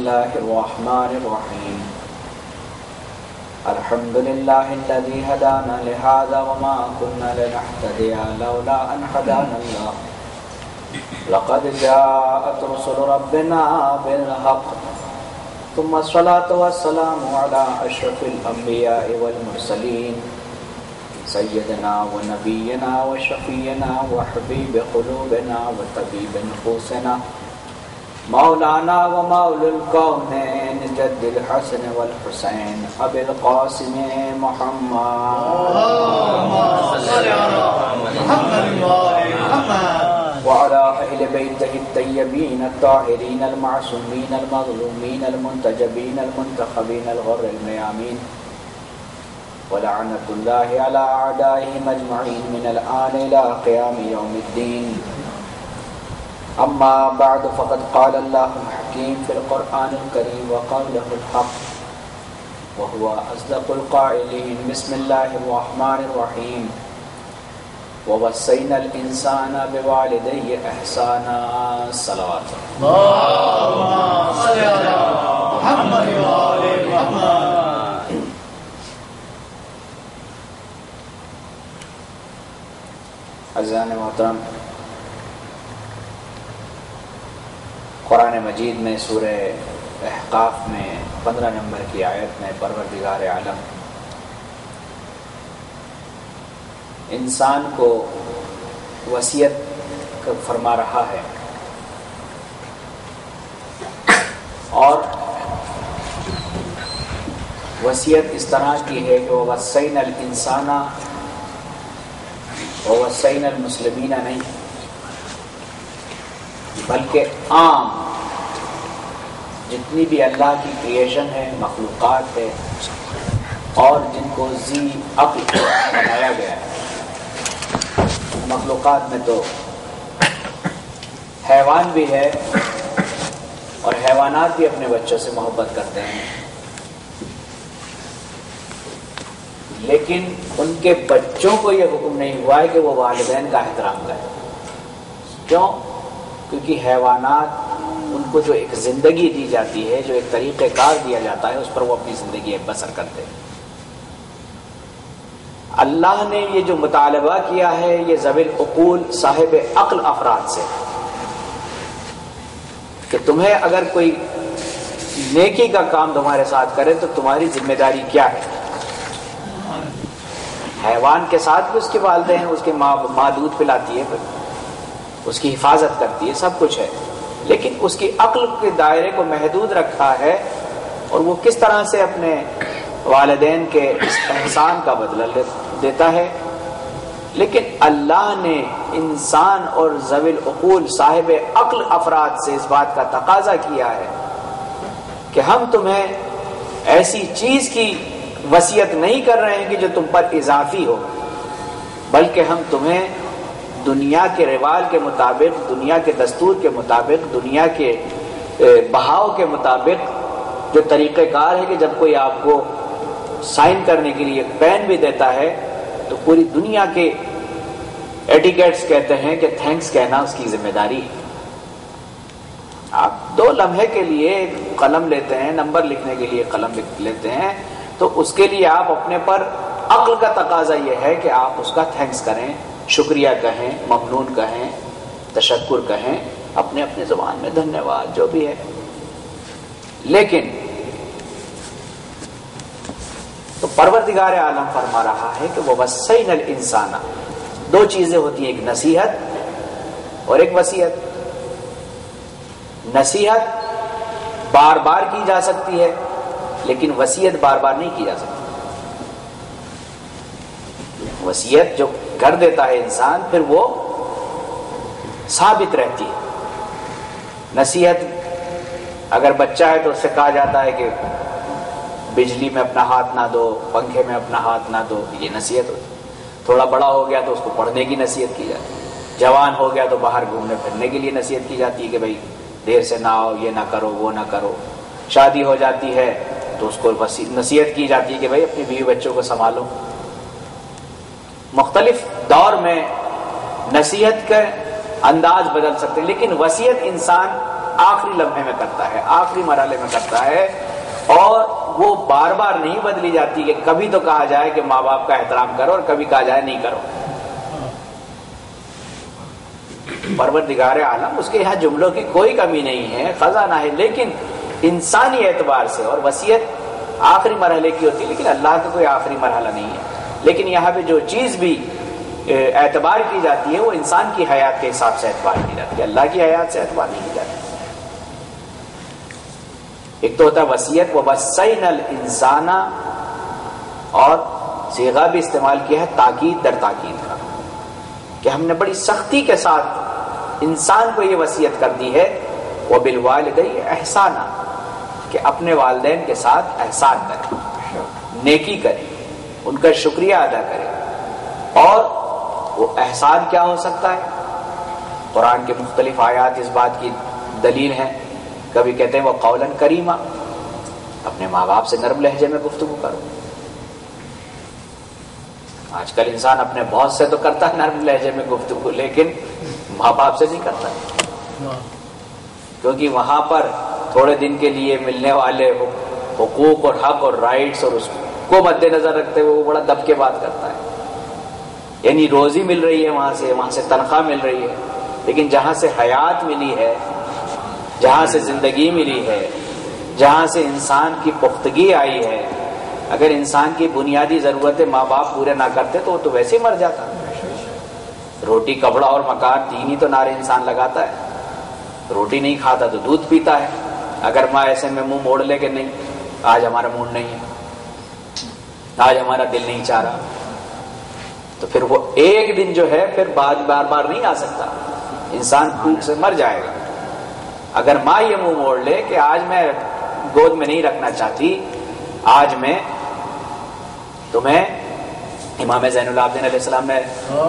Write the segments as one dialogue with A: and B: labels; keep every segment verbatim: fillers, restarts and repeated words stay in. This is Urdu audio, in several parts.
A: الله الرحمن الرحيم الحمد لله الذي هدانا لهذا وما كنا لنهتدي لولا أن هدانا الله لقد جاءت رسل ربنا بالحق ثم الصلاة والسلام على أشرف الأنبياء والمرسلين سيدنا ونبينا وشفينا وحبيب قلوبنا وطبيب نفوسنا مولانا ومولى الكونين جد الحسن والحسين أبي القاسم محمد
B: اللهم صل على محمد
A: وعلى أهل بيته الطيبين الطاهرين المعصومين المظلومين المنتجبين المنتخبين الغر الميامين ولعنة الله على أعدائهم أجمعين من الآن إلى قيام يوم الدين. أما بعد فقد قال الله الحكيم في القرآن الكريم وقوله الحق وهو أصدق القائلين. بسم الله الرحمن الرحيم ووصينا الإنسان بوالديه إحسانا. صلوات
B: اللهم صل على محمد وآل محمد.
A: عزیزان محترم، قرآن مجید میں سورہ احقاف میں پندرہ نمبر کی آیت میں پروردگار عالم انسان کو وصیت فرما رہا ہے، اور وصیت اس طرح کی ہے کہ وَوَصَّيْنَا الْإِنسَانَ وَوَصَّيْنَا الْمُسْلِمِينَ نہیں، بلکہ عام جتنی بھی اللہ کی کریشن ہے، مخلوقات ہے، اور جن کو ذی عقل بنایا گیا ہے. مخلوقات میں تو حیوان بھی ہے، اور حیوانات بھی اپنے بچوں سے محبت کرتے ہیں، لیکن ان کے بچوں کو یہ حکم نہیں ہوا ہے کہ وہ والدین کا احترام کریں. کیوں؟ کیونکہ حیوانات ان کو جو ایک زندگی دی جاتی ہے، جو ایک طریقہ کار دیا جاتا ہے، اس پر وہ اپنی زندگی بسر کرتے ہیں. اللہ نے یہ جو مطالبہ کیا ہے یہ ذوی العقول صاحب عقل افراد سے، کہ تمہیں اگر کوئی نیکی کا کام تمہارے ساتھ کرے تو تمہاری ذمہ داری کیا ہے. حیوان کے ساتھ بھی اس کے والدین ہیں، اس کی ماں ماں دودھ پلاتی ہے، اس کی حفاظت کرتی ہے، سب کچھ ہے، لیکن اس کی عقل کے دائرے کو محدود رکھا ہے، اور وہ کس طرح سے اپنے والدین کے اس احسان کا بدلہ دیتا ہے. لیکن اللہ نے انسان اور ذوی العقول صاحب عقل افراد سے اس بات کا تقاضا کیا ہے کہ ہم تمہیں ایسی چیز کی وصیت نہیں کر رہے ہیں کہ جو تم پر اضافی ہو، بلکہ ہم تمہیں دنیا کے رواج کے مطابق، دنیا کے دستور کے مطابق، دنیا کے بہاؤ کے مطابق جو طریقہ کار ہے کہ جب کوئی آپ کو سائن کرنے کے لیے پین بھی دیتا ہے تو پوری دنیا کے ایٹیکیٹس کہتے ہیں کہ تھینکس کہنا اس کی ذمہ داری ہے. آپ دو لمحے کے لیے قلم لیتے ہیں، نمبر لکھنے کے لیے قلم لیتے ہیں، تو اس کے لیے آپ اپنے پر عقل کا تقاضا یہ ہے کہ آپ اس کا تھینکس کریں، شکریہ کہیں، ممنون کہیں، تشکر کہیں، اپنے اپنے زبان میں دھنیہ واد جو بھی ہے. لیکن تو پروردگار عالم فرما رہا ہے کہ وہ وصینا الانسان، دو چیزیں ہوتی ہیں، ایک نصیحت اور ایک وصیت. نصیحت بار بار کی جا سکتی ہے، لیکن وصیت بار بار نہیں کی جا سکتی. وصیت جو کر دیتا ہے انسان پھر وہ ثابت رہتی ہے. نصیحت اگر بچہ ہے تو اس سے کہا جاتا ہے کہ بجلی میں اپنا ہاتھ نہ دو، پنکھے میں اپنا ہاتھ نہ دو، یہ نصیحت ہوتی. تھوڑا بڑا ہو گیا تو اس کو پڑھنے کی نصیحت کی جاتی ہے. جوان ہو گیا تو باہر گھومنے پھرنے کے لیے نصیحت کی جاتی ہے کہ بھائی دیر سے نہ آؤ، یہ نہ کرو، وہ نہ کرو. شادی ہو جاتی ہے تو اس کو نصیحت کی جاتی ہے کہ بھائی اپنی بیوی بچوں کو سنبھالو. مختلف دور میں نصیحت کے انداز بدل سکتے ہیں، لیکن وصیت انسان آخری لمحے میں کرتا ہے، آخری مرحلے میں کرتا ہے، اور وہ بار بار نہیں بدلی جاتی کہ کبھی تو کہا جائے کہ ماں باپ کا احترام کرو اور کبھی کہا جائے نہیں کرو۔ پروردگار عالم اس کے یہاں جملوں کی کوئی کمی نہیں ہے، خزانہ ہے، لیکن انسانی اعتبار سے، اور وصیت آخری مرحلے کی ہوتی ہے، لیکن اللہ کا کوئی آخری مرحلہ نہیں ہے۔ لیکن یہاں پہ جو چیز بھی اعتبار کی جاتی ہے وہ انسان کی حیات کے حساب سے اعتبار کی جاتی ہے، اللہ کی حیات سے اعتبار نہیں کی جاتی۔ ایک تو ہوتا ہے وصیت، وَوَصَّيْنَا الْإِنسَانَ، اور صیغہ بھی استعمال کیا ہے تاکید در تاکید کا، کہ ہم نے بڑی سختی کے ساتھ انسان کو یہ وصیت کر دی ہے، وَبِالْوَالِدَيْنِ إِحْسَانًا، کہ اپنے والدین کے ساتھ احسان کرے، نیکی کرے، ان کا شکریہ ادا کرے۔ اور وہ احسان کیا ہو سکتا ہے؟ قرآن کے مختلف آیات اس بات کی دلیل ہیں۔ کبھی کہتے ہیں وہ قولاً کریما، اپنے ماں باپ سے نرم لہجے میں گفتگو کرو۔ آج کل انسان اپنے باس سے تو کرتا ہے نرم لہجے میں گفتگو، لیکن ماں باپ سے نہیں کرتا، کیونکہ وہاں پر تھوڑے دن کے لیے ملنے والے حقوق اور حق اور رائٹس اور اس کو مد نظر رکھتے ہوئے وہ بڑا دب کے بات کرتا ہے۔ یعنی روزی مل رہی ہے وہاں سے، وہاں سے تنخواہ مل رہی ہے، لیکن جہاں سے حیات ملی ہے، جہاں سے زندگی ملی ہے، جہاں سے انسان کی پختگی آئی ہے، اگر انسان کی بنیادی ضرورتیں ماں باپ پورے نہ کرتے تو وہ تو ویسے ہی مر جاتا۔ روٹی کپڑا اور مکان تین ہی تو نعرے انسان لگاتا ہے۔ روٹی نہیں کھاتا تو دودھ پیتا ہے، اگر ماں ایسے میں منہ موڑ لے کہ نہیں آج ہمارا موڈ نہیں ہے، آج ہمارا دل نہیں چاہ رہا، تو پھر وہ ایک دن جو ہے پھر بعد بار بار نہیں آ سکتا، انسان بھوک سے مر جائے گا۔ اگر ماں یہ منہ موڑ لے کہ آج میں گود میں نہیں رکھنا چاہتی، آج میں تمہیں، امام زین العابدین علیہ السلام نے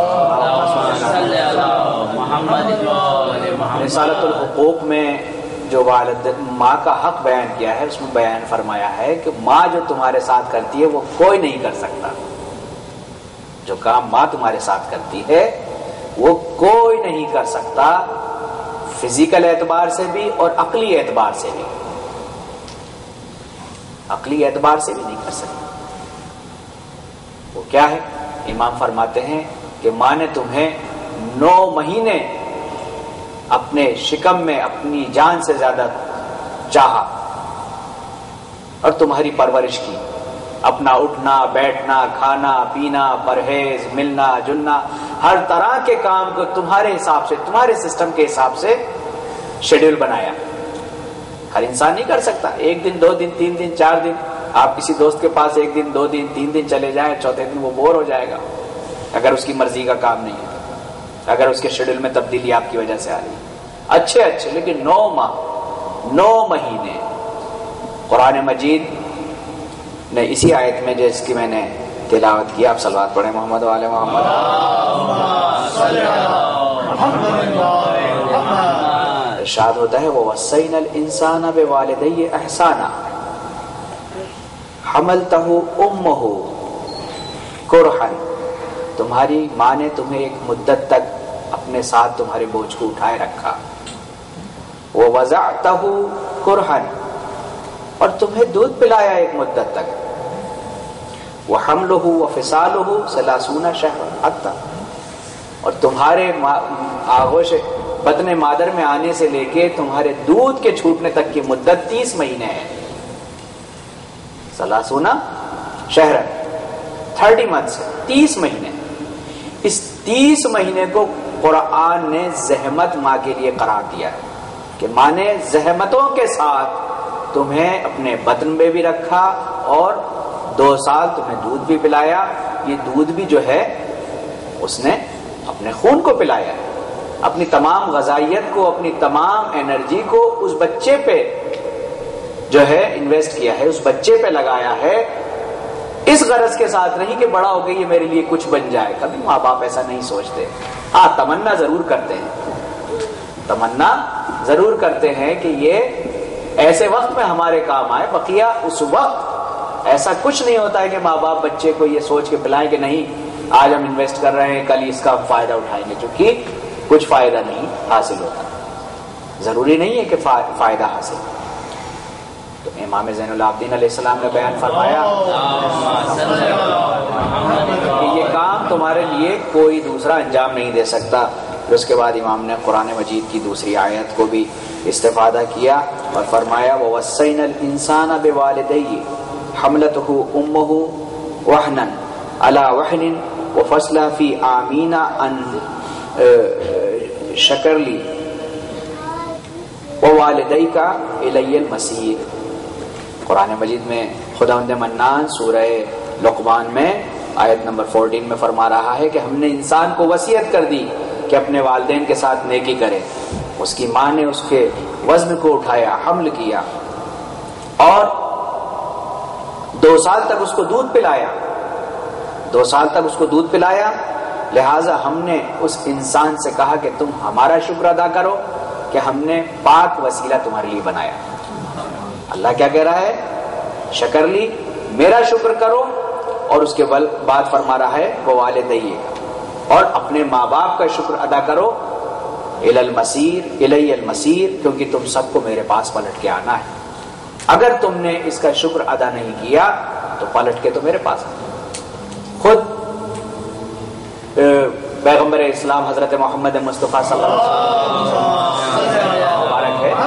A: رسالۃ الحقوق میں جو والد ماں کا حق بیان کیا ہے اس میں بیان فرمایا ہے کہ ماں جو تمہارے ساتھ کرتی ہے وہ کوئی نہیں کر سکتا، جو کام ماں تمہارے ساتھ کرتی ہے وہ کوئی نہیں کر سکتا، فزیکل اعتبار سے بھی اور عقلی اعتبار سے بھی، عقلی اعتبار سے بھی نہیں کر سکتا۔ وہ کیا ہے؟ امام فرماتے ہیں کہ ماں نے تمہیں نو مہینے اپنے شکم میں اپنی جان سے زیادہ چاہا اور تمہاری پرورش کی، اپنا اٹھنا بیٹھنا کھانا پینا پرہیز ملنا جلنا ہر طرح کے کام کو تمہارے حساب سے، تمہارے سسٹم کے حساب سے شیڈول بنایا۔ ہر انسان نہیں کر سکتا، ایک دن دو دن تین دن چار دن آپ کسی دوست کے پاس ایک دن دو دن تین دن چلے جائیں، چوتھے دن وہ بور ہو جائے گا اگر اس کی مرضی کا کام نہیں ہے، اگر اس کے شیڈول میں تبدیلی آپ کی وجہ سے آ رہی ہے۔ اچھے اچھے لیکن نو ماہ نو مہینے قرآن مجید نے اسی آیت میں جس کی میں نے تلاوت کی، آپ صلوات پڑھیں محمد وعلی محمد۔ ارشاد ہوتا ہے وَوَصَّيْنَا الْإِنسَانَ بِوَالِدَيْهِ إِحْسَانًا حَمَلْتَهُ أُمُّهُ كُرْهًا، تمہاری ماں نے تمہیں ایک مدت تک اپنے ساتھ تمہارے بوجھ کو اٹھائے رکھا، وَوَضَعْتَهُ كُرْهًا، اور تمہیں دودھ پلایا ایک مدت تک، وَحَمْلُهُ وَفِصَالُهُ ثَلَاثُونَ شَهْرًا حَتَّى، اور تمہارے آغوش بطن مادر میں آنے سے لے کے تمہارے دودھ کے چھوٹنے تک کی مدت تیس مہینے ہے۔ ثلاثون شہرن تھرٹی منتھس، تیس مہینے۔ اس تیس مہینے کو قرآن نے زحمت ماں کے لیے قرار دیا ہے کہ ماں نے زحمتوں کے ساتھ تمہیں اپنے بطن میں بھی رکھا اور دو سال تمہیں دودھ بھی پلایا۔ یہ دودھ بھی جو ہے اس نے اپنے خون کو پلایا ہے، اپنی تمام غذائیت کو، اپنی تمام انرجی کو اس بچے پہ جو ہے انویسٹ کیا ہے، اس بچے پہ لگایا ہے، اس غرض کے ساتھ نہیں کہ بڑا ہو گئی یہ میرے لیے کچھ بن جائے۔ کبھی ماں باپ ایسا نہیں سوچتے، ہاں تمنا ضرور کرتے ہیں، تمنا ضرور کرتے ہیں کہ یہ ایسے وقت میں ہمارے کام آئے، بقیہ اس وقت ایسا کچھ نہیں ہوتا ہے کہ ماں باپ بچے کو یہ سوچ کے پلائیں کہ نہیں آج ہم انویسٹ کر رہے ہیں کل اس کا فائدہ اٹھائیں گے، چونکہ کچھ فائدہ نہیں حاصل ہوتا۔ ضروری نہیں ہے کہ فائدہ حاصل. تو امام زین العابدین علیہ السلام نے بیان فرمایا کہ یہ کام تمہارے لیے کوئی دوسرا انجام نہیں دے سکتا. پھر اس کے بعد امام نے قرآن مجید کی دوسری آیت کو بھی استفادہ کیا اور فرمایا وَوَصَّيْنَا الْإِنسَانَ بِوَالِدَيْهِ حَمْلَتُهُ أُمُّهُ وَهْنًا عَلَى وَهْنٍ وَفَصْلَهُ فِي عَامِينَ أَنْ شَكَرْ لِي وَوَالِدَيْكَ إِلَيَّ الْمَصِيرُ. قرآن مجید میں خداوند منان سورہ لقمان میں آیت نمبر چودہ میں فرما رہا ہے کہ ہم نے انسان کو وصیت کر دی کہ اپنے والدین کے ساتھ نیکی کرے. اس کی ماں نے اس کے وزن کو اٹھایا، حمل کیا اور دو سال تک اس کو دودھ پلایا دو سال تک اس کو دودھ پلایا لہٰذا ہم نے اس انسان سے کہا کہ تم ہمارا شکر ادا کرو کہ ہم نے پاک وسیلہ تمہارے لیے بنایا. اللہ کیا کہہ رہا ہے؟ شکر لی، میرا شکر کرو. اور اس کے بعد فرما رہا ہے وہ والدیہ، اور اپنے ماں باپ کا شکر ادا کرو. الی المصیر، الی المصیر، کیونکہ تم سب کو میرے پاس پلٹ کے آنا ہے. اگر تم نے اس کا شکر ادا نہیں کیا تو پلٹ کے تو میرے پاس آنا. خود پیغمبر اسلام حضرت محمد مصطفیٰ صلی اللہ علیہ وسلم مبارک ہے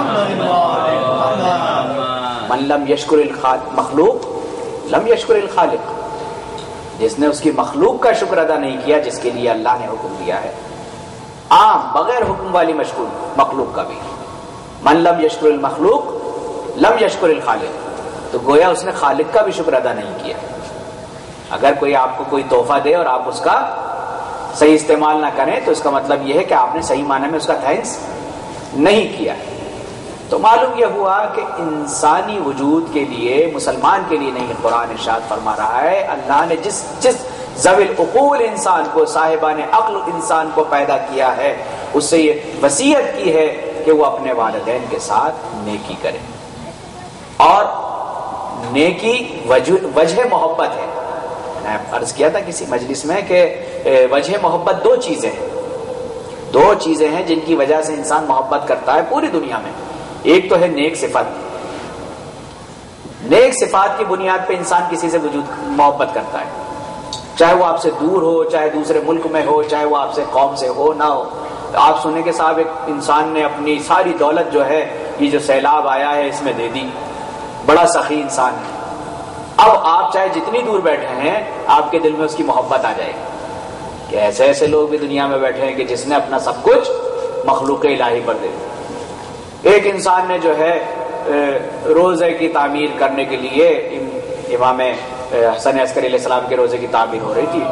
A: من لم یشکر المخلوق لم یشکر الخالق. جس نے اس کی مخلوق کا شکر ادا نہیں کیا جس کے لیے اللہ نے حکم دیا ہے، عام بغیر حکم والی مشکور مخلوق کا بھی. من لم یشکر المخلوق لم یشکر الخالق، تو گویا اس نے خالق کا بھی شکر ادا نہیں کیا. اگر کوئی آپ کو کوئی تحفہ دے اور آپ اس کا صحیح استعمال نہ کریں تو اس کا مطلب یہ ہے کہ آپ نے صحیح معنی میں اس کا تھینکس نہیں کیا. تو معلوم یہ ہوا کہ انسانی وجود کے لیے، مسلمان کے لیے نہیں، قرآن ارشاد فرما رہا ہے اللہ نے جس جس ذوی العقول انسان کو، صاحبان عقل انسان کو پیدا کیا ہے، اس سے یہ وصیت کی ہے کہ وہ اپنے والدین کے ساتھ نیکی کرے. اور نیکی وجہ, وجہ محبت ہے. میں نے عرض کیا تھا کسی مجلس میں کہ وجہ محبت دو چیزیں ہیں دو چیزیں ہیں جن کی وجہ سے انسان محبت کرتا ہے پوری دنیا میں. ایک تو ہے نیک صفت. نیک صفات کی بنیاد پہ انسان کسی سے وجود محبت کرتا ہے، چاہے وہ آپ سے دور ہو، چاہے دوسرے ملک میں ہو، چاہے وہ آپ سے قوم سے ہو نہ ہو. آپ سنیں کہ صاحب ایک انسان نے اپنی ساری دولت جو ہے یہ جو سیلاب آیا ہے اس میں دے دی، بڑا سخی انسان ہے. اب آپ چاہے جتنی دور بیٹھے ہیں آپ کے دل میں اس کی محبت آ جائے گی کہ ایسے ایسے لوگ بھی دنیا میں بیٹھے ہیں کہ جس نے اپنا سب کچھ مخلوق الہی پر دے دیا. ایک انسان نے جو ہے روزے کی تعمیر کرنے کے لیے، امام حسن عسکری علیہ السلام کے روزے کی تعمیر ہو رہی تھی،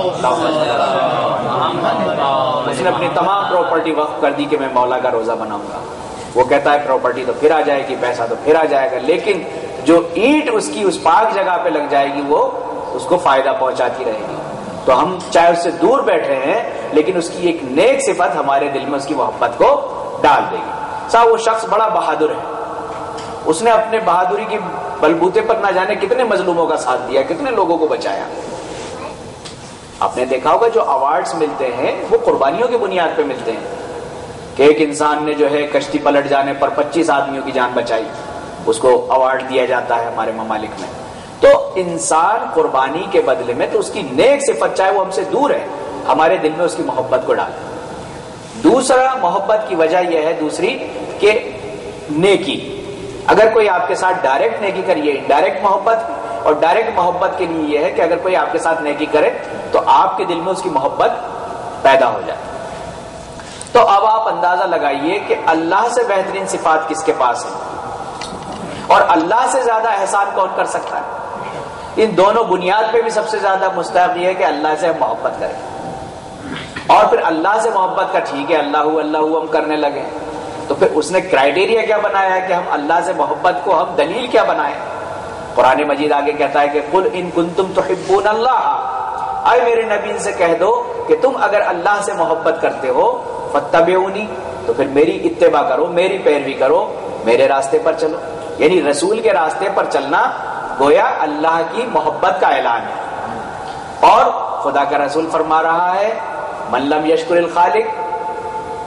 A: اس نے اپنی تمام پراپرٹی وقف کر دی کہ میں مولا کا روزہ بناؤں گا. وہ کہتا ہے پراپرٹی تو پھر آ جائے گی، پیسہ تو پھر آ جائے گا، لیکن جو اینٹ اس کی اس پاک جگہ پہ لگ جائے گی وہ اس کو فائدہ پہنچاتی رہے گی. تو ہم چاہے اس سے دور بیٹھے ہیں لیکن اس کی ایک نیک صفت ہمارے دل میں اس کی محبت کو ڈال دے گی. صاحب وہ شخص بڑا بہادر ہے، اس نے اپنے بہادری کی بلبوتے پر نہ جانے کتنے مظلوموں کا ساتھ دیا، کتنے لوگوں کو بچایا. آپ نے دیکھا ہوگا جو ایوارڈز ملتے ہیں وہ قربانیوں کی بنیاد پہ ملتے ہیں کہ ایک انسان نے جو ہے کشتی پلٹ جانے پر پچیس آدمیوں کی جان بچائی، اس کو ایوارڈ دیا جاتا ہے ہمارے ممالک میں. تو انسان قربانی کے بدلے میں تو اس کی نیک صفت چاہے وہ ہم سے دور ہے ہمارے دل میں اس کی محبت کو ڈالے. دوسرا محبت کی وجہ یہ ہے دوسری کہ نیکی، اگر کوئی آپ کے ساتھ ڈائریکٹ نیکی کریے، ڈائریکٹ محبت، اور ڈائریکٹ محبت کے لیے یہ ہے کہ اگر کوئی آپ کے ساتھ نیکی کرے تو آپ کے دل میں اس کی محبت پیدا ہو جائے. تو اب آپ اندازہ لگائیے کہ اللہ سے بہترین صفات کس کے پاس ہیں اور اللہ سے زیادہ احسان کون کر سکتا ہے. ان دونوں بنیاد پہ بھی سب سے زیادہ مستحق یہ ہے کہ اللہ سے ہم محبت کریں. اور پھر اللہ سے محبت کا ٹھیک ہے اللہ ہو اللہ ہو ہم کرنے لگے تو پھر اس نے کرائیٹیریا کیا بنایا ہے کہ ہم اللہ سے محبت کو ہم دلیل کیا بنائیں. قرآن مجید آگے کہتا ہے کہ قل ان کنتم تحبون اللہ، اے میرے نبی ان سے کہہ دو کہ تم اگر اللہ سے محبت کرتے ہو فاتبعونی، تو پھر میری اتباع کرو، میری پیروی کرو، میرے راستے پر چلو. یعنی رسول کے راستے پر چلنا گویا اللہ کی محبت کا اعلان ہے. اور خدا کا رسول فرما رہا ہے من لم یشکر الخالق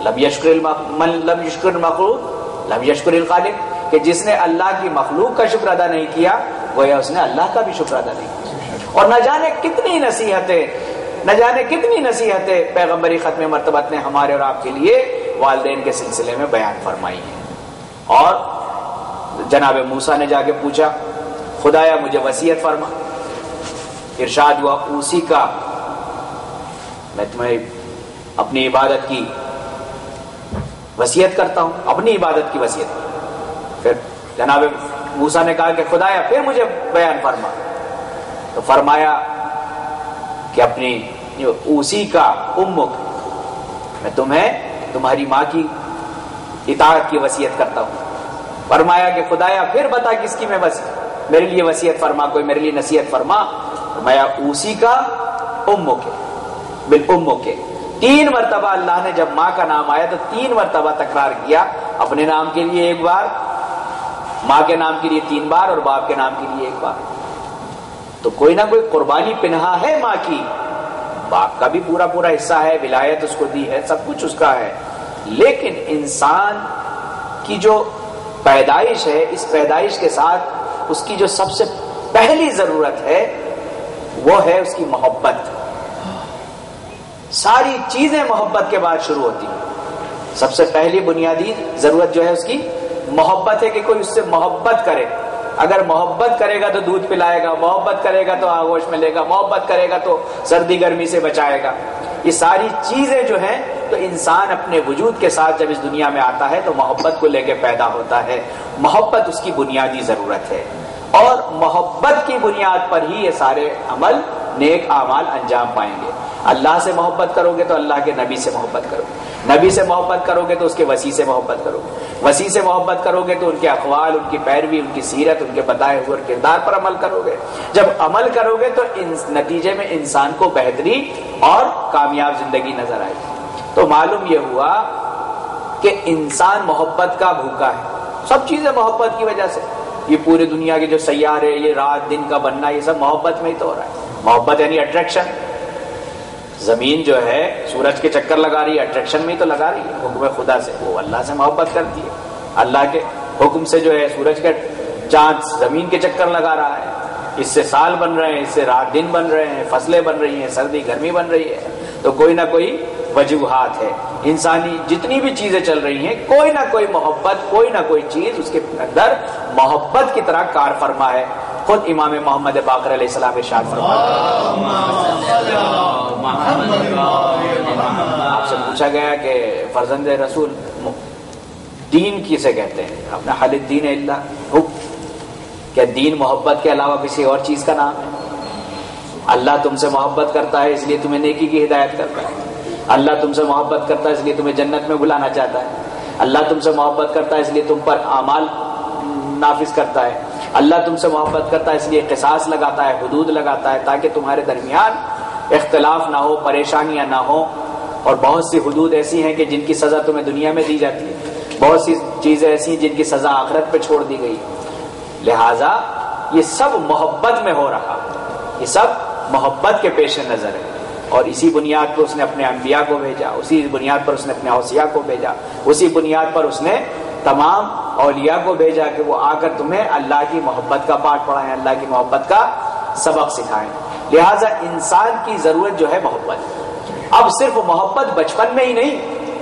A: لم یشکر من لم یشکر المخلوق لم یشکر الخالق، کہ جس نے اللہ کی مخلوق کا شکر ادا نہیں کیا گویا اس نے اللہ کا بھی شکر ادا نہیں کیا۔ اور نہ جانے کتنی نصیحتیں نہ جانے کتنی نصیحتیں پیغمبری ختم مرتبت نے ہمارے اور آپ کے لیے والدین کے سلسلے میں بیان فرمائی ہیں۔ اور جناب موسیٰ نے جا کے پوچھا خدایا مجھے وصیت فرما، ارشاد ہوا اسی کا میں تمہیں اپنی عبادت کی وصیت کرتا ہوں، اپنی عبادت کی وصیت۔ پھر جناب موسیٰ نے کہا کہ خدایا پھر مجھے بیان فرما، تو فرمایا کہ اپنی اسی کا امک، میں تمہیں تمہاری ماں کی اطاعت کی وصیت کرتا ہوں۔ فرمایا کہ خدایا پھر بتا کس کی میں وصیت میرے لیے وصیت فرما، کوئی میرے لیے نصیحت فرما۔ فرمایا اسی کا امک بالامک۔ تین مرتبہ اللہ نے جب ماں کا نام آیا تو تین مرتبہ تکرار کیا، اپنے نام کے لیے ایک بار، ماں کے نام کے لیے تین بار اور باپ کے نام کے لیے ایک بار۔ تو کوئی نہ کوئی قربانی پنہا ہے ماں کی، باپ کا بھی پورا پورا حصہ ہے، ولایت اس کو دی ہے، سب کچھ اس کا ہے، لیکن انسان کی جو پیدائش ہے، اس پیدائش کے ساتھ اس کی جو سب سے پہلی ضرورت ہے وہ ہے اس کی محبت۔ ساری چیزیں محبت کے بعد شروع ہوتی ہیں۔ سب سے پہلی بنیادی ضرورت جو ہے اس کی محبت ہے، کہ کوئی اس سے محبت کرے۔ اگر محبت کرے گا تو دودھ پلائے گا، محبت کرے گا تو آغوش میں لے گا، محبت کرے گا تو سردی گرمی سے بچائے گا۔ یہ ساری چیزیں جو ہیں تو انسان اپنے وجود کے ساتھ جب اس دنیا میں آتا ہے تو محبت کو لے کے پیدا ہوتا ہے۔ محبت اس کی بنیادی ضرورت ہے، اور محبت کی بنیاد پر ہی یہ سارے عمل نیک اعمال انجام پائیں گے۔ اللہ سے محبت کرو گے تو اللہ کے نبی سے محبت کرو گے، نبی سے محبت کرو گے تو اس کے وصی سے محبت کرو گے، وصی سے محبت کرو گے تو ان کے اقوال، ان کی پیروی، ان کی سیرت، ان کے بتائے ہوئے کردار پر عمل کرو گے۔ جب عمل کرو گے تو نتیجے میں انسان کو بہتری اور کامیاب زندگی نظر آئے گی۔ تو معلوم یہ ہوا کہ انسان محبت کا بھوکا ہے، سب چیزیں محبت کی وجہ سے۔ یہ پوری دنیا کے جو سیارے، یہ رات دن کا بننا، یہ سب محبت میں ہی تو ہو رہا ہے۔ محبت یعنی اٹریکشن۔ زمین جو ہے سورج کے چکر لگا رہی ہے، اٹریکشن میں ہی تو لگا رہی ہے، حکم خدا سے، وہ اللہ سے محبت کرتی ہے۔ اللہ کے حکم سے جو ہے سورج کے چاند زمین کے چکر لگا رہا ہے، اس سے سال بن رہے ہیں، اس سے رات دن بن رہے ہیں، فصلیں بن رہی ہیں، سردی گرمی بن رہی ہے۔ تو کوئی نہ کوئی وجوہات ہے، انسانی جتنی بھی چیزیں چل رہی ہیں، کوئی نہ کوئی محبت، کوئی نہ کوئی چیز اس کے اندر محبت کی طرح کار فرما ہے۔ خود امام محمد باقر علیہ السلام ارشاد فرماتے ہیں، آپ سے پوچھا گیا کہ فرزند رسول دین کسے کہتے ہیں؟ اپنا حل الدین الا حب، کیا دین محبت کے علاوہ کسی اور چیز کا نام ہے؟ اللہ تم سے محبت کرتا ہے اس لیے تمہیں نیکی کی ہدایت کرتا ہے، اللہ تم سے محبت کرتا ہے اس لیے تمہیں جنت میں بلانا چاہتا ہے، اللہ تم سے محبت کرتا ہے اس لیے تم پر اعمال نافذ کرتا ہے، اللہ تم سے محبت کرتا ہے اس لیے قصاص لگاتا ہے، حدود لگاتا ہے، تاکہ تمہارے درمیان اختلاف نہ ہو، پریشانیاں نہ ہو۔ اور بہت سی حدود ایسی ہیں کہ جن کی سزا تمہیں دنیا میں دی جاتی ہے، بہت سی چیزیں ایسی ہیں جن کی سزا آخرت پہ چھوڑ دی گئی، لہٰذا یہ سب محبت میں ہو رہا، یہ سب محبت کے پیش نظر ہے۔ اور اسی بنیاد پر اس نے اپنے انبیاء کو بھیجا، اسی بنیاد پر اس نے اپنے اوصیاء کو بھیجا، اسی بنیاد پر اس نے تمام اولیاء کو بھیجا کہ وہ آ کر تمہیں اللہ کی محبت کا پاٹھ پڑھائیں، اللہ کی محبت کا سبق سکھائیں۔ لہٰذا انسان کی ضرورت جو ہے محبت۔ اب صرف محبت بچپن میں ہی نہیں،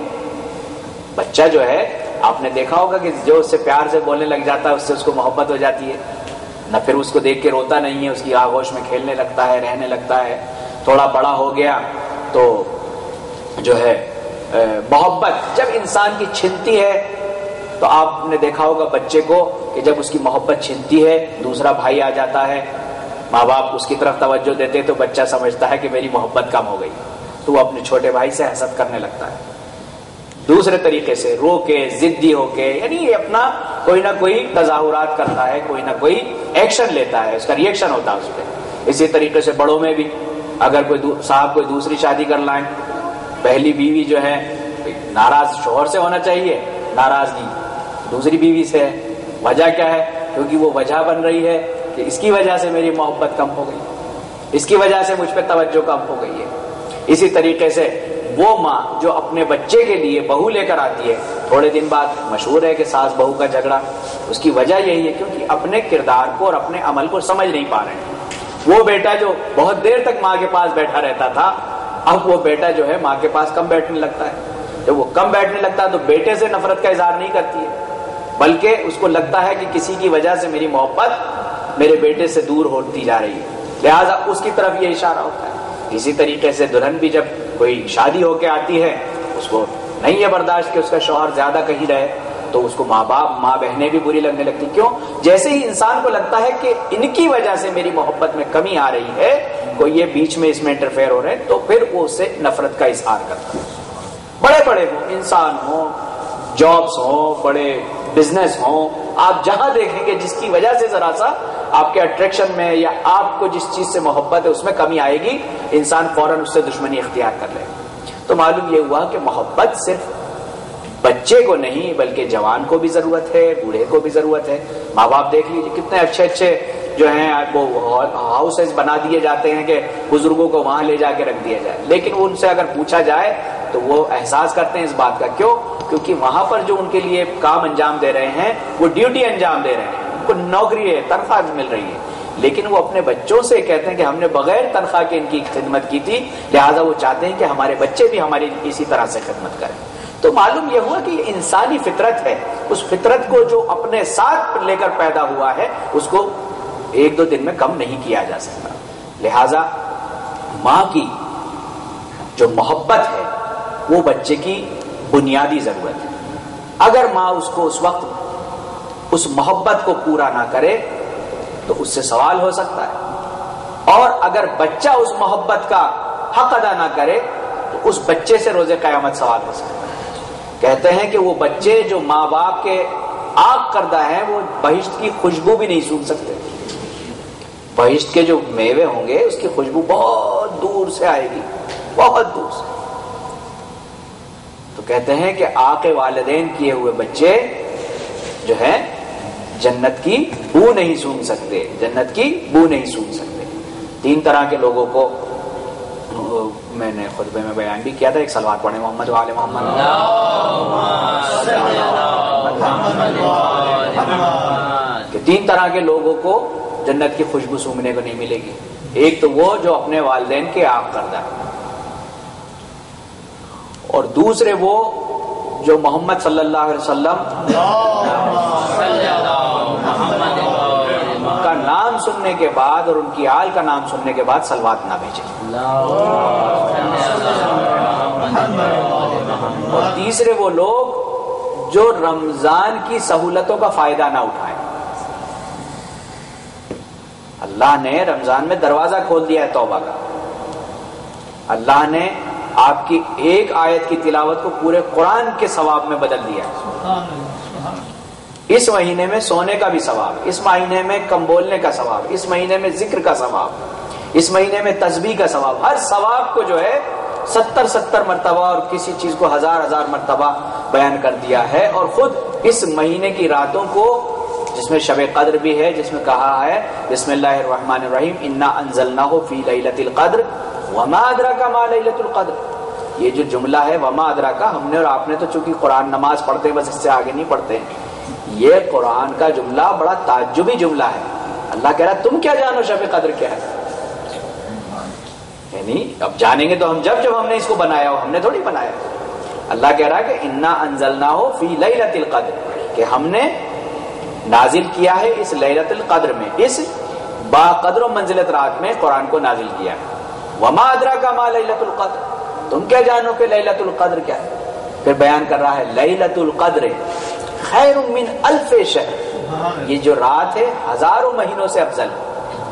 A: بچہ جو ہے آپ نے دیکھا ہوگا کہ جو اس سے پیار سے بولنے لگ جاتا ہے اس سے اس کو محبت ہو جاتی ہے، نہ پھر اس کو دیکھ کے روتا نہیں ہے، اس کی آغوش میں کھیلنے لگتا ہے، رہنے لگتا ہے۔ تھوڑا بڑا ہو گیا تو جو ہے محبت جب انسان کی چھنتی ہے تو آپ نے دیکھا ہوگا بچے کو کہ جب اس کی محبت چھنتی ہے، دوسرا بھائی آ جاتا ہے، ماں باپ اس کی طرف توجہ دیتے تو بچہ سمجھتا ہے کہ میری محبت کم ہو گئی، تو وہ اپنے چھوٹے بھائی سے حسد کرنے لگتا ہے، دوسرے طریقے سے رو کے، ضدی ہو کے، یعنی اپنا کوئی نہ کوئی تظاہرات کرتا ہے، کوئی نہ کوئی ایکشن لیتا ہے، اس کا ری ایکشن ہوتا ہے اس پہ۔ اسی طریقے سے بڑوں میں بھی اگر کوئی صاحب کوئی دوسری شادی کر لائیں، پہلی بیوی جو ہے ناراض شوہر سے ہونا چاہیے، ناراضگی دوسری بیوی سے ہے، وجہ کیا ہے؟ کیونکہ وہ وجہ بن رہی ہے کہ اس کی وجہ سے میری محبت کم ہو گئی، اس کی وجہ سے مجھ پہ توجہ کم ہو گئی ہے۔ اسی طریقے سے وہ ماں جو اپنے بچے کے لیے بہو لے کر آتی ہے، تھوڑے دن بعد مشہور ہے کہ ساس بہو کا جھگڑا، اس کی وجہ یہی ہے کیونکہ اپنے کردار کو اور اپنے عمل کو سمجھ نہیں پا رہے ہیں۔ وہ بیٹا جو بہت دیر تک ماں کے پاس بیٹھا رہتا تھا، اب وہ بیٹا جو ہے ماں کے پاس کم بیٹھنے لگتا ہے۔ جب وہ کم بیٹھنے لگتا ہے تو بیٹے سے نفرت کا اظہار نہیں کرتی ہے، بلکہ اس کو لگتا ہے کہ کسی کی وجہ سے میری محبت میرے بیٹے سے دور ہوتی جا رہی ہے، لہٰذا اس کی طرف یہ اشارہ ہوتا ہے۔ اسی طریقے سے دلہن بھی جب کوئی شادی ہو کے آتی ہے، اس کو نہیں ہے برداشت کہ اس کا شوہر زیادہ کہیں رہے، تو اس کو ماں باپ ماں بہنیں بھی بری لگنے لگتی۔ کیوں؟ جیسے ہی انسان کو لگتا ہے کہ ان کی وجہ سے میری محبت میں کمی آ رہی ہے، کوئی یہ بیچ میں اس میں انٹرفیئر ہو رہے ہیں، تو پھر وہ اس سے نفرت کا اظہار کرتا ہے۔ بڑے بڑے ہوں، انسان ہوں، جابس ہوں، بڑے بزنس ہوں، آپ جہاں دیکھیں گے جس کی وجہ سے ذرا سا آپ کے اٹریکشن میں یا آپ کو جس چیز سے محبت ہے اس میں کمی آئے گی، انسان فوراً اس سے دشمنی اختیار کر لے گا۔ تو معلوم یہ ہوا کہ محبت صرف بچے کو نہیں بلکہ جوان کو بھی ضرورت ہے، بوڑھے کو بھی ضرورت ہے۔ ماں باپ دیکھ لیجیے کتنے اچھے اچھے جو ہیں وہ ہاؤسز بنا دیے جاتے ہیں کہ بزرگوں کو وہاں لے جا کے رکھ دیا جائے، لیکن ان سے اگر پوچھا جائے تو وہ احساس کرتے ہیں اس بات کا۔ کیوں؟ کیونکہ وہاں پر جو ان کے لیے کام انجام دے رہے ہیں وہ ڈیوٹی انجام دے رہے ہیں، ان کو نوکری ہے، تنخواہ مل رہی ہے، لیکن وہ اپنے بچوں سے کہتے ہیں کہ ہم نے بغیر تنخواہ کے ان کی خدمت کی تھی، لہٰذا وہ چاہتے ہیں کہ ہمارے بچے بھی ہماری اسی طرح سے خدمت کریں۔ تو معلوم یہ ہوا کہ یہ انسانی فطرت ہے، اس فطرت کو جو اپنے ساتھ لے کر پیدا ہوا ہے اس کو ایک دو دن میں کم نہیں کیا جا سکتا۔ لہذا ماں کی جو محبت ہے وہ بچے کی بنیادی ضرورت ہے۔ اگر ماں اس کو اس وقت اس محبت کو پورا نہ کرے تو اس سے سوال ہو سکتا ہے، اور اگر بچہ اس محبت کا حق ادا نہ کرے تو اس بچے سے روز قیامت سوال ہو سکتا ہے۔ کہتے ہیں کہ وہ بچے جو ماں باپ کے آگ کردہ ہیں وہ بہشت کی خوشبو بھی نہیں سونگھ سکتے۔ بہشت کے جو میوے ہوں گے اس کی خوشبو بہت دور سے آئے گی، بہت دور سے۔ تو کہتے ہیں کہ آق والدین کیے ہوئے بچے جو ہیں جنت کی بو نہیں سونگھ سکتے، جنت کی بو نہیں سونگھ سکتے۔ تین طرح کے لوگوں کو میں نے خطبے میں بیان بھی کیا تھا، ایک سلوات پڑھیں محمد و آل محمد، کہ تین طرح کے لوگوں کو جنت کی خوشبو سونگھنے کو نہیں ملے گی۔ ایک تو وہ جو اپنے والدین کے آق کردہ ہے، اور دوسرے وہ جو محمد صلی اللہ علیہ وسلم کا نام سننے کے بعد اور ان کی آل کا نام سننے کے بعد صلوات نہ بھیجے، اور تیسرے وہ لوگ جو رمضان کی سہولتوں کا فائدہ نہ اٹھائیں۔ اللہ نے رمضان میں دروازہ کھول دیا ہے توبہ کا، اللہ نے آپ کی ایک آیت کی تلاوت کو پورے قرآن کے ثواب میں بدل دیا ہے۔ اس مہینے میں سونے کا بھی ثواب، اس مہینے میں کم بولنے کا ثواب، اس مہینے میں ذکر کا ثواب، اس مہینے میں تسبیح کا ثواب، ہر ثواب کو جو ہے ستر ستر مرتبہ اور کسی چیز کو ہزار ہزار مرتبہ بیان کر دیا ہے۔ اور خود اس مہینے کی راتوں کو جس میں شب قدر بھی ہے، جس میں کہا ہے بسم اللہ الرحمن الرحیم انا انزلناہ فی لیلۃ القدر وما ادراک ما لیلۃ القدر، یہ جو جملہ ہے وما ادراک، ہم نے اور آپ نے تو چونکہ قرآن نماز پڑھتے ہیں بس اس سے آگے نہیں پڑھتے ہیں، یہ قرآن کا جملہ بڑا تعجبی جملہ ہے۔ اللہ کہہ رہا تم کیا جانو شب قدر کیا ہے، یعنی اب جانیں گے تو ہم جب جب ہم نے اس کو بنایا ہو، ہم نے تھوڑی بنایا۔ اللہ کہہ رہا ہے کہ انا انزلناہ فی لیلۃ القدر، کہ ہم نے نازل کیا ہے اس لیلۃ القدر میں، اس با قدر و منزلت رات میں قرآن کو نازل کیا ہے۔ وما ادراک ما لیلۃ القدر، تم کیا جانو کہ لیلۃ القدر کیا ہے۔ پھر بیان کر رہا ہے لیلۃ القدر خیر من الف شہر، یہ جو رات ہے ہزاروں مہینوں سے افضل ہے۔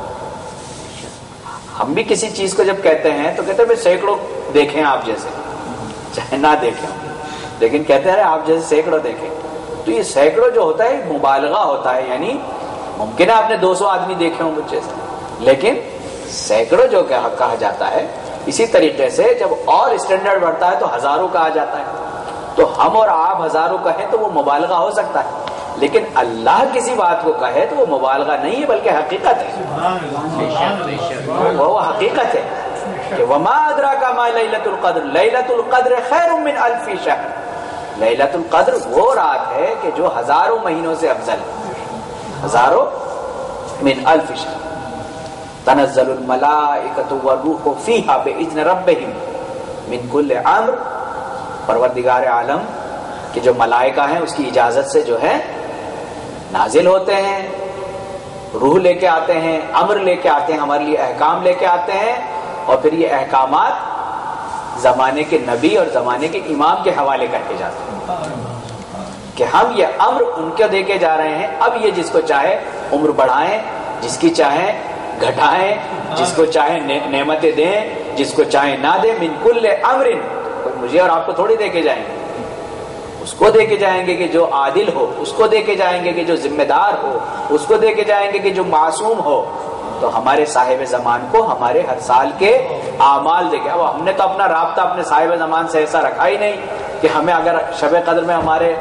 A: ہم بھی کسی چیز کو جب کہتے ہیں تو کہتے ہیں سینکڑوں دیکھیں آپ جیسے، چاہے نہ دیکھیں، لیکن کہتے ہیں آپ جیسے سینکڑوں دیکھیں، تو یہ سینکڑوں جو ہوتا ہے مبالغہ ہوتا ہے، یعنی ممکن ہے آپ نے دو سو آدمی دیکھے ہوں مجھ جیسے، لیکن سینکڑوں جو کہا جاتا ہے، اسی طریقے سے جب اور اسٹینڈرڈ بڑھتا ہے تو ہزاروں کہا جاتا ہے۔ تو ہم اور آپ ہزاروں کہیں تو وہ مبالغہ ہو سکتا ہے، لیکن اللہ کسی بات کو کہے تو وہ مبالغہ نہیں ہے بلکہ حقیقت ہے، وہ حقیقت ہے۔ کہ وما ادراک ما لیلۃ القدر لیلۃ القدر خیر من الف شہر، لیلۃ القدر وہ رات ہے کہ جو ہزاروں مہینوں سے افضل ہے، ہزاروں من الف شہر۔ تنزل الملائکۃ والروح فیہا باذن ربہم من کل امر، پروردگار عالم کہ جو ملائکہ ہیں اس کی اجازت سے جو ہے نازل ہوتے ہیں، روح لے کے آتے ہیں، امر لے کے آتے ہیں، ہمارے لیے احکام لے کے آتے ہیں، اور پھر یہ احکامات زمانے کے نبی اور زمانے کے امام کے حوالے کر کے جاتے ہیں کہ ہم یہ امر ان کو دے کے جا رہے ہیں، اب یہ جس کو چاہے عمر بڑھائیں، جس کی چاہیں گھٹائیں، جس کو چاہیں نعمتیں دیں، جس کو چاہیں نہ دیں، من کل امر، مجھے اور آپ کو تھوڑی دے کے جائیں گے، اس کو دے کے جائیں گے کہ جو عادل ہو، اس کو دے کے جائیں گے کہ جو ذمہ دار ہو، اس کو دے کے جائیں گے کہ جو معصوم ہو۔ تو ہمارے صاحب زمان کو ہمارے ہر سال کے اعمال دے کے، اب ہم نے تو اپنا رابطہ اپنے صاحب زمان سے ایسا رکھا ہی نہیں کہ ہمیں اگر شب قدر میں ہمارے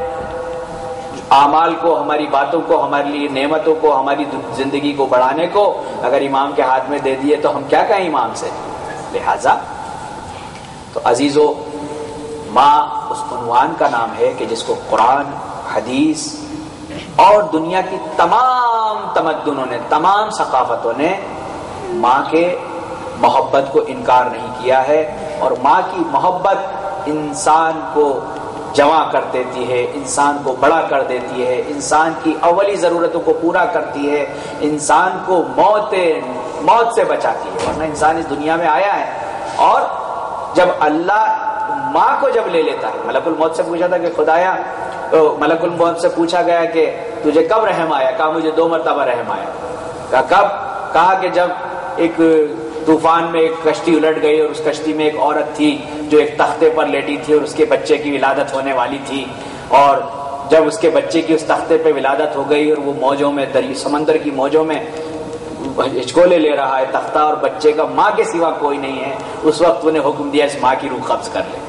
A: اعمال کو، ہماری باتوں کو، ہمارے لیے نعمتوں کو، ہماری زندگی کو بڑھانے کو اگر امام کے ہاتھ میں دے دیے تو ہم کیا کہیں امام سے؟ لہذا تو عزیزو، ماں اس عنوان کا نام ہے کہ جس کو قرآن، حدیث اور دنیا کی تمام تمدنوں نے، تمام ثقافتوں نے ماں کے محبت کو انکار نہیں کیا ہے، اور ماں کی محبت انسان کو جمع کر دیتی ہے، انسان کو بڑا کر دیتی ہے، انسان کی اولی ضرورتوں کو پورا کرتی ہے، انسان کو موت موت سے بچاتی ہے، ورنہ انسان اس دنیا میں آیا ہے، اور جب اللہ ماں کو جب لے لیتا ہے، ملک الموت سے پوچھا تھا کہ خدایا، ملک الموت سے پوچھا گیا کہ تجھے کب رحم آیا؟ کہا مجھے دو مرتبہ رحم آیا۔ کہا کب؟ کہا کہ جب ایک طوفان میں ایک کشتی الٹ گئی اور اس کشتی میں ایک عورت تھی جو ایک تختے پر لیٹی تھی اور اس کے بچے کی ولادت ہونے والی تھی، اور جب اس کے بچے کی اس تختے پہ ولادت ہو گئی اور وہ موجوں میں، دری سمندر کی موجوں میں ہچکولے لے رہا ہے تختہ، اور بچے کا ماں کے سوا کوئی نہیں ہے، اس وقت انہیں حکم دیا اس ماں کی روح قبض کر لے۔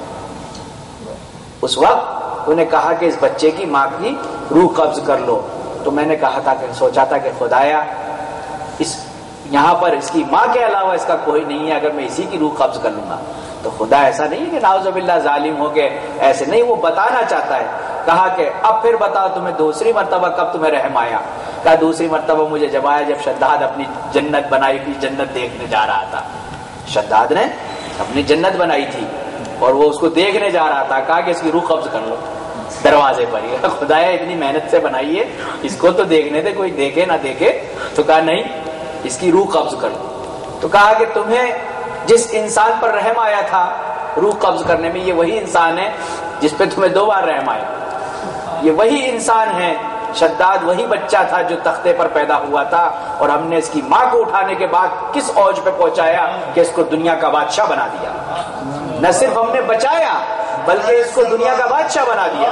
A: اس وقت انہیں کہا کہ اس بچے کی ماں کی روح قبض کر لو۔ تو میں نے کہا تھا کہ سوچا تھا کہ خدایا، اس یہاں پر اس کی ماں کے علاوہ اس کا کوئی نہیں ہے، اگر میں اسی کی روح قبض کر لوں گا تو خدا ایسا نہیں ہے کہ نعوذ باللہ ظالم ہو کے ایسے نہیں، وہ بتانا چاہتا ہے۔ کہا کہ اب پھر بتاؤ تمہیں دوسری مرتبہ کب تمہیں رحم آیا؟ کہا دوسری مرتبہ مجھے جب آیا جب شداد اپنی جنت بنائی ہوئی جنت دیکھنے جا رہا تھا۔ شداد نے اپنی جنت بنائی تھی اور وہ اس کو دیکھنے جا رہا تھا، کہا کہ اس کی روح قبض کر لو دروازے پر ہی۔ خدایا اتنی محنت سے بنائی ہے، اس کو تو دیکھنے دے، کوئی دیکھے نہ دیکھے۔ تو کہا نہیں، اس کی روح قبض کر لو۔ تو کہا کہ تمہیں جس انسان پر رحم آیا تھا روح قبض کرنے میں، یہ وہی انسان ہے جس پہ تمہیں دو بار رحم آیا، یہ وہی انسان ہے۔ شداد وہی بچہ تھا جو تختے پر پیدا ہوا تھا، اور ہم نے اس کی ماں کو اٹھانے کے بعد کس اوج پہ پہنچایا کہ اس کو دنیا کا بادشاہ بنا دیا۔ نہ صرف ہم نے بچایا بلکہ اس کو دنیا کا بادشاہ بنا دیا۔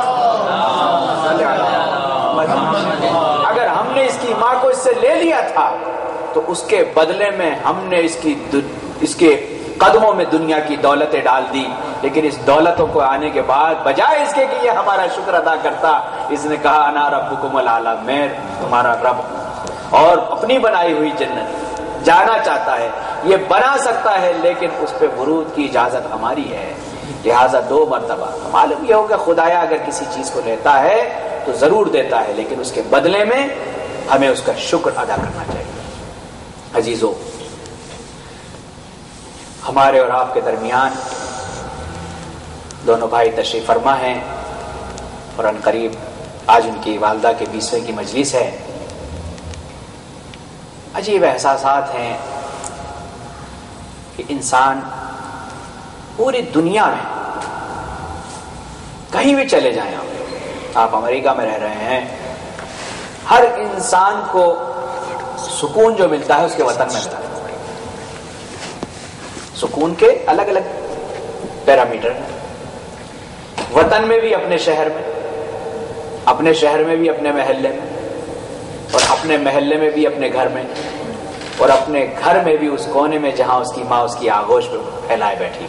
A: اگر ہم نے اس کی ماں کو اس سے لے لیا تھا تو اس کے بدلے میں ہم نے اس کی اس کے قدموں میں دنیا کی دولتیں ڈال دی، لیکن اس دولتوں کو آنے کے بعد بجائے اس کے کہ یہ ہمارا شکر ادا کرتا، اس نے کہا انا ربکم الاعلی، میں تمہارا رب ہوں، اور اپنی بنائی ہوئی جنت جانا چاہتا ہے۔ یہ بنا سکتا ہے لیکن اس پہ ورود کی اجازت ہماری ہے، لہٰذا دو مرتبہ۔ معلوم یہ ہوگا خدایا اگر کسی چیز کو لیتا ہے تو ضرور دیتا ہے، لیکن اس کے بدلے میں ہمیں اس کا شکر ادا کرنا چاہیے۔ عزیزو، ہمارے اور آپ کے درمیان دونوں بھائی تشریف فرما ہیں، اور ان قریب آج ان کی والدہ کے بیسویں کی مجلس ہے۔ عجیب احساسات ہیں کہ انسان پوری دنیا میں کہیں بھی چلے جائیں، آپ امریکہ میں رہ رہے ہیں، ہر انسان کو سکون جو ملتا ہے اس کے وطن میں ملتا ہے۔ سکون کے الگ الگ پیرامیٹر ہیں، وطن میں بھی اپنے شہر میں، اپنے شہر میں بھی اپنے محلے میں، اور اپنے محلے میں بھی اپنے گھر میں، اور اپنے گھر میں بھی اس کونے میں جہاں اس کی ماں اس کی آغوش پہ پھیلائے بیٹھی۔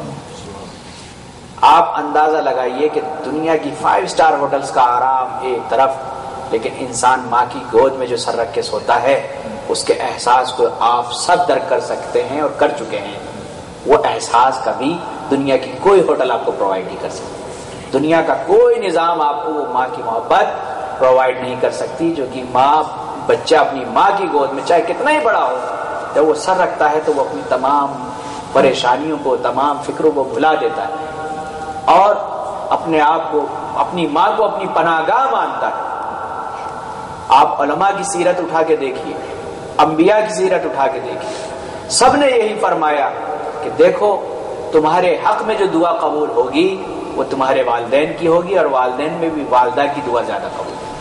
A: آپ اندازہ لگائیے کہ دنیا کی فائیو سٹار ہوٹلز کا آرام ایک طرف، لیکن انسان ماں کی گود میں جو سر رکھ کے سوتا ہے اس کے احساس کو آپ سب درک کر سکتے ہیں اور کر چکے ہیں۔ وہ احساس کبھی دنیا کی کوئی ہوٹل آپ کو پرووائڈ نہیں کر سکتی، دنیا کا کوئی نظام آپ کو وہ ماں کی محبت پرووائڈ نہیں کر سکتی، جو کہ ماں بچہ اپنی ماں کی گود میں چاہے کتنا ہی بڑا ہو، جب وہ سر رکھتا ہے تو وہ اپنی تمام پریشانیوں کو، تمام فکروں کو بھلا دیتا ہے اور اپنے آپ کو، اپنی ماں کو اپنی پناہ گاہ مانتا ہے۔ آپ علماء کی سیرت اٹھا کے دیکھیے، انبیاء کی سیرت اٹھا کے دیکھیے، سب نے یہی فرمایا کہ دیکھو تمہارے حق میں جو دعا قبول ہوگی وہ تمہارے والدین کی ہوگی، اور والدین میں بھی والدہ کی دعا زیادہ قبول ہوگی۔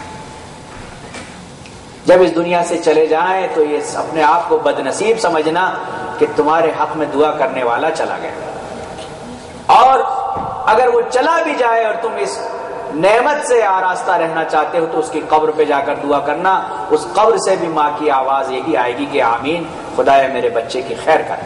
A: جب اس دنیا سے چلے جائیں تو یہ اپنے آپ کو بد نصیب سمجھنا کہ تمہارے حق میں دعا کرنے والا چلا گیا، اور اگر وہ چلا بھی جائے اور تم اس نعمت سے آراستہ رہنا چاہتے ہو تو اس کی قبر پہ جا کر دعا کرنا، اس قبر سے بھی ماں کی آواز یہی آئے گی کہ آمین، خدایا میرے بچے کی خیر کر۔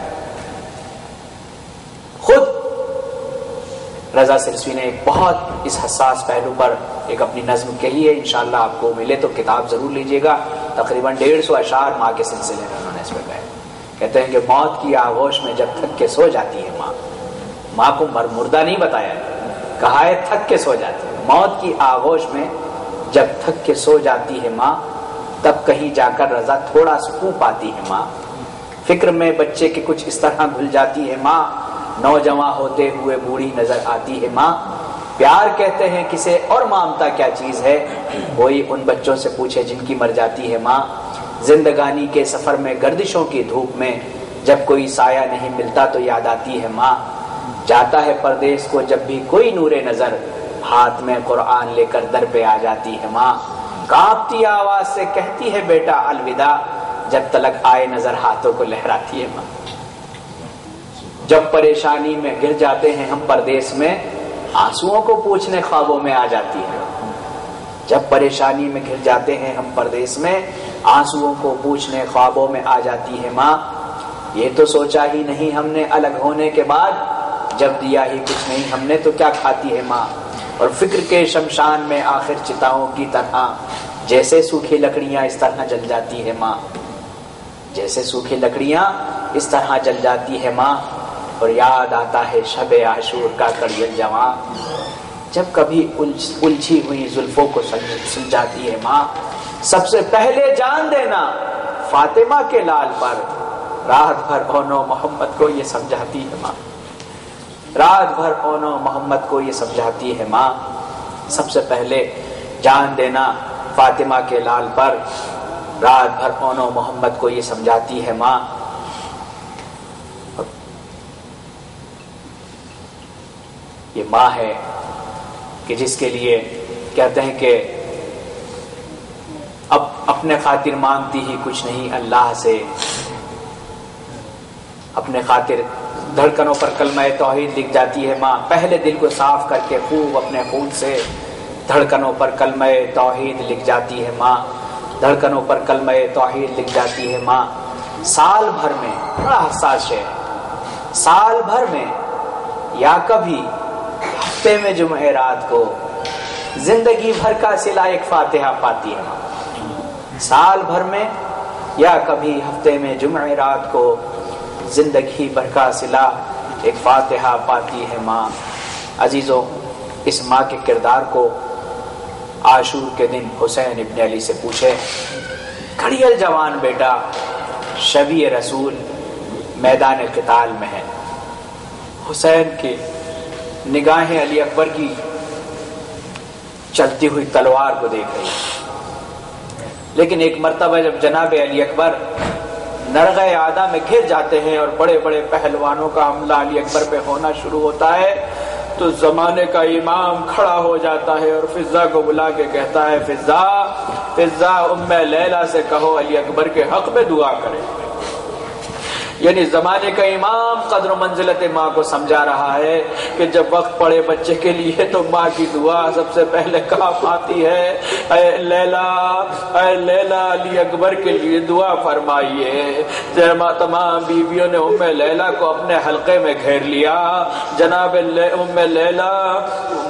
A: خود رضا سرسوی نے ایک بہت اس حساس پہلو پر ایک اپنی نظم کہی ہے، انشاءاللہ آپ کو ملے تو کتاب ضرور لیجئے گا، تقریباً ڈیڑھ سو اشعار ماں کے سلسلے میں انہوں نے اس پہ کہے۔ کہتے ہیں کہ موت کی آغوش میں جب تھک کے سو جاتی ہے ماں، ماں کو مر مردہ نہیں بتایا، کہا ہے تھک کے سو جاتی ہے، موت کی آغوش میں جب تھک کے سو جاتی ہے ماں، تب کہیں جا کر رضا تھوڑا سکون پاتی ہے ماں، فکر میں بچے کے کچھ اس طرح گھل جاتی ہے ماں، نوجواں ہوتے ہوئے بوڑھی نظر آتی ہے ماں، پیار کہتے ہیں کسے اور مامتا کیا چیز ہے، کوئی ان بچوں سے پوچھے جن کی مر جاتی ہے ماں، زندگانی کے سفر میں گردشوں کی دھوپ میں جب کوئی سایہ نہیں ملتا تو یاد آتی ہے ماں، جاتا ہے پردیس کو جب بھی کوئی نور نظر، ہاتھ میں قرآن لے کر در پہ آ جاتی ہے ماں، کانپتی آواز سے کہتی ہے بیٹا الوداع، جب تلک آئے نظر ہاتھوں کو لہراتی ہے ماں، جب پریشانی میں گر جاتے ہیں ہم پردیس میں، آنسوؤں کو پوچھنے خوابوں میں آ جاتی ہے، جب پریشانی میں گر جاتے ہیں ہم پردیس میں، آنسوؤں کو پوچھنے خوابوں میں آ جاتی ہے ماں، یہ تو سوچا ہی نہیں ہم نے الگ ہونے کے بعد، جب دیا ہی کچھ نہیں ہم نے تو کیا کھاتی ہے ماں، اور فکر کے شمشان میں آخر چتاؤں کی طرح جیسے سوکھی لکڑیاں اس طرح جل جاتی ہے ماں، جیسے سوکھی لکڑیاں اس طرح جل جاتی ہے ماں، اور یاد آتا ہے شب عاشور کا کڑیل جواں، جب کبھی الجھی ہوئی زلفوں کو سلجھاتی ہے ماں، سب سے پہلے جان دینا فاطمہ کے لال پر، رات بھر اونو محمد کو یہ سمجھاتی ہے ماں، رات بھر اونو محمد کو یہ سمجھاتی ہے ماں، سب سے پہلے جان دینا فاطمہ کے لال پر، رات بھر اونو محمد کو یہ سمجھاتی ہے ماں۔ یہ ماں ہے کہ جس کے لیے کہتے ہیں کہ اب اپنے خاطر مانگتی ہی کچھ نہیں اللہ سے، اپنے خاطر دھڑکنوں پر کلمہ توحید لکھ جاتی ہے ماں، پہلے دل کو صاف کر کے خوب اپنے خون سے دھڑکنوں پر کلمہ توحید لکھ جاتی ہے ماں، دھڑکنوں پر کلمہ توحید لکھ جاتی ہے ماں، سال بھر میں، بڑا حساس ہے، سال بھر میں یا کبھی ہفتے میں جمعہ رات کو زندگی بھر کا صلہ ایک فاتحہ پاتی ہے ماں، سال بھر میں یا کبھی ہفتے میں جمعہ رات کو زندگی بھر کا صلہ ایک فاتحہ پاتی ہے ماں۔ عزیزوں، اس ماں کے کردار کو عاشور کے دن حسین ابن علی سے پوچھے، گھڑیل جوان بیٹا شبیہ رسول میدان قتال میں ہے، حسین کی نگاہیں علی اکبر کی چلتی ہوئی تلوار کو دیکھ رہی، لیکن ایک مرتبہ جب جناب علی اکبر نرغہ عادہ میں گھر جاتے ہیں اور بڑے بڑے پہلوانوں کا حملہ علی اکبر پہ ہونا شروع ہوتا ہے تو زمانے کا امام کھڑا ہو جاتا ہے اور فضا کو بلا کے کہتا ہے، فضا فضا ام لیلا سے کہو علی اکبر کے حق میں دعا کرے، یعنی زمانے کا امام قدر و منزلت ماں کو سمجھا رہا ہے کہ جب وقت پڑے بچے کے لیے تو ماں کی دعا سب سے پہلے کہاں آتی ہے، اے لیلا اے لیلا علی اکبر کے لیے دعا فرمائیے۔ تمام بیویوں نے ام لیلا کو اپنے حلقے میں گھیر لیا، جناب ام لیلا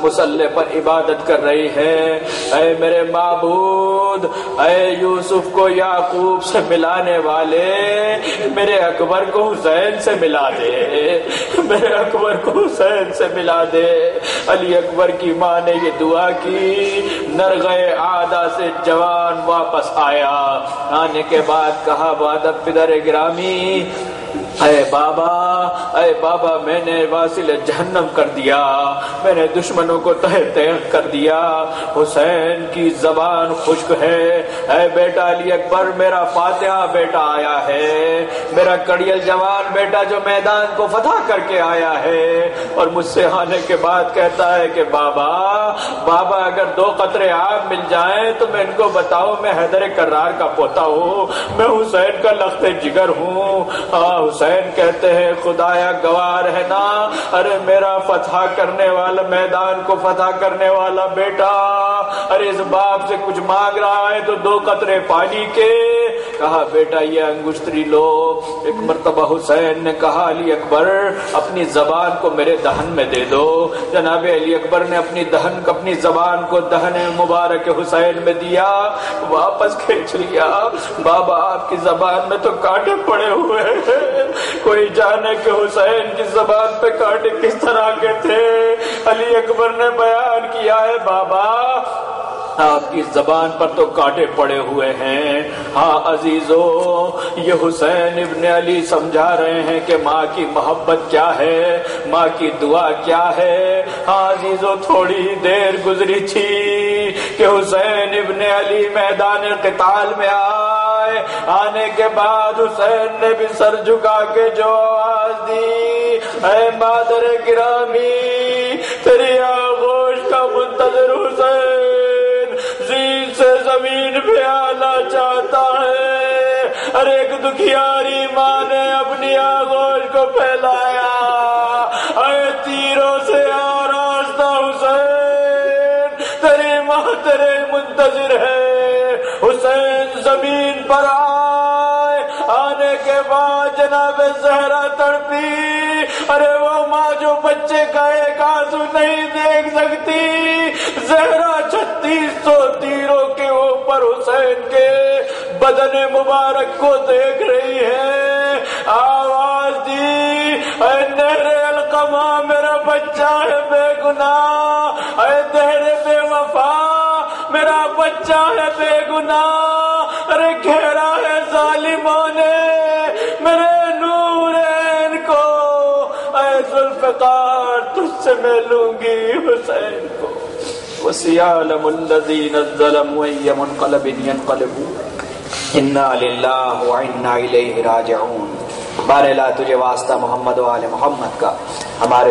A: مسلح پر عبادت کر رہی ہے۔ اے میرے معبود، اے یوسف کو یعقوب سے ملانے والے، میرے اکبر کو حسین سے ملا دے، میرے اکبر کو حسین سے ملا دے۔ علی اکبر کی ماں نے یہ دعا کی، نرغے عادہ سے جوان واپس آیا، آنے کے بعد کہا بادب پدر گرامی، اے بابا، اے بابا، میں نے واصل جہنم کر دیا، میں نے دشمنوں کو تہہ تہہ کر دیا، حسین کی زبان خشک ہے۔ اے بیٹا علی اکبر، میرا فاتحہ بیٹا آیا ہے، میرا کڑیل جوان بیٹا جو میدان کو فتح کر کے آیا ہے، اور مجھ سے آنے کے بعد کہتا ہے کہ بابا بابا اگر دو قطرے آب مل جائیں تو میں ان کو بتاؤ میں حیدر کرار کا پوتا ہوں، میں حسین کا لخت جگر ہوں۔ ہاں حسین کہتے ہیں خدایا گوار ہے نا، ارے میرا فتح کرنے والا، میدان کو فتح کرنے والا بیٹا، ارے اس باپ سے کچھ مانگ رہا ہے تو دو قطرے پانی کے۔ کہا بیٹا یہ انگشتری لو۔ ایک مرتبہ حسین نے کہا علی اکبر اپنی زبان کو میرے دہن میں دے دو۔ جناب علی اکبر نے اپنی دہن اپنی زبان کو دہن مبارک حسین میں دیا، واپس کھینچ لیا۔ بابا آپ کی زبان میں تو کانٹے پڑے ہوئے ہیں، کوئی جانے کہ حسین کی زبان پہ کانٹے کس طرح کے تھے۔ علی اکبر نے بیان کیا ہے بابا آپ کی زبان پر تو کانٹے پڑے ہوئے ہیں۔ ہاں عزیزو، یہ حسین ابن علی سمجھا رہے ہیں کہ ماں کی محبت کیا ہے، ماں کی دعا کیا ہے۔ ہاں عزیزو، تھوڑی دیر گزری تھی کہ حسین ابن علی میدان قتال میں آئے، آنے کے بعد حسین نے بھی سر جھکا کے جو آواز دی، اے مادر گرامی تیری آغوش کا منتظر حسین زین سے زمین پہ آنا چاہتا ہے۔ ہر ایک دکھیاری ماں نے اپنی آغوش کو پھیلایا، اے تیروں سے آراستہ حسین تیری ماں تیرے منتظر ہے۔ حسین زمین پر آئے، آنے کے بعد جناب زہرا تڑپی، ارے وہ ماں جو بچے کا ایک آنسو نہیں دیکھ سکتی، زہرا چھتیس سو تیروں کے اوپر حسین کے بدن مبارک کو دیکھ رہی ہے، آواز دی، اے نہر القمہ میرا بچہ ہے بے گناہ، اے دہر بے وفا میرا بچہ ہے بے گناہ، ارے گھیرا ہے ظالموں نے میرے نور عین کو، اے ذوالفقار تجھ سے میں لوں گی حسین کو۔ وَسِيَعْلَمُ الَّذِينَ ظَلَمُوا أَيَّ مُنقَلَبٍ يَنقَلِبُونَ إِنَّا لِلَّهِ وَإِنَّا إِلَيْهِ رَاجِعُونَ۔ بارے لا تجھے واسطہ محمد و آل محمد کا، ہمارے